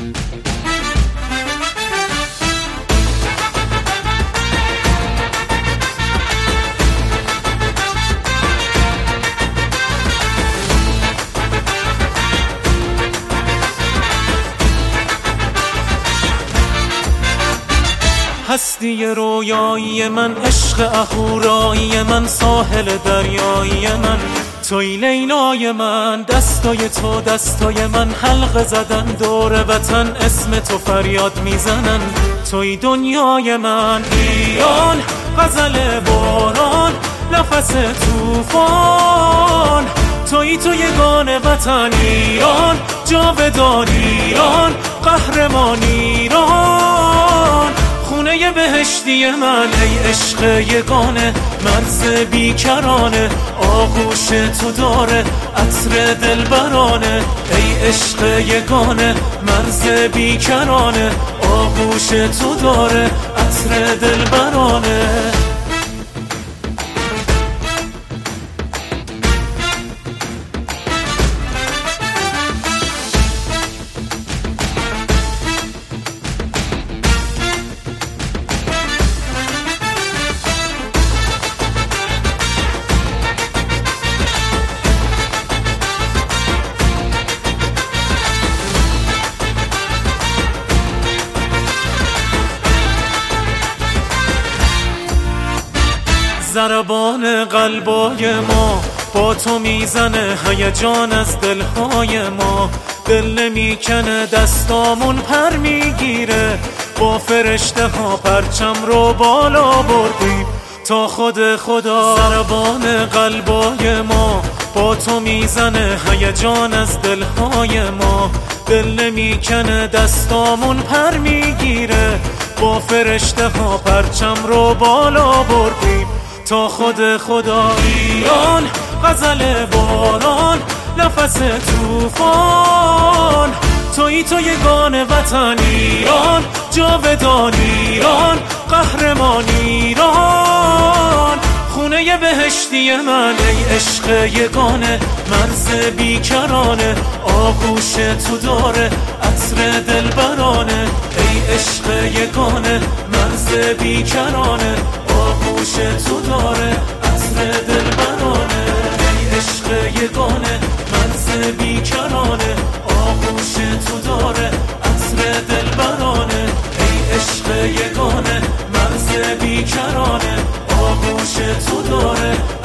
هستی رویایی من، عشق اهورایی من، ساحل دریایی من، توی لیلای من، دستای تو دستای من، حلقه زدن دور وطن، اسم تو فریاد میزنن، توی دنیای من. ایران غزل باران، نفس توفان، توی یگان وطن. ایران جاودان، ایران قهرمان، ایران خونه بهشتی من. ای عشق یگانه، مرز بیکرانه، آغوش تو داره عطر دلبرانه. ای عشق یگانه، مرز بیکرانه، آغوش تو داره عطر دلبرانه. ضربان قلبای ما با تو میزنه، هیجان از دلهای ما، دل نمیکنه، دستامون پر میگیره، با فرشته ها پرچم رو بالا بردیم تا خود خدا. ضربان قلبای ما با تو میزنه، هیجان از دلهای ما، دل نمیکنه، دستامون پر میگیره، با فرشته ها پرچم رو بالا بردیم تا خود خدا. ایران غزل باران، نفس توفان، توی یگان وطن. ایران جاودان، ایران قهرمان، ایران خونه بهشتی من. ای عشق یگانه، مرز بیکرانه، آغوش تو داره عطر دلبرانه. ای عشق یگانه، مرز بیکرانه، آغوش تو داره عطر دلبرانه. ای عشق یگانه، مرز بیکرانه، آغوش تو داره عطر دلبرانه. ای عشق یگانه، مرز بیکرانه، آغوش تو داره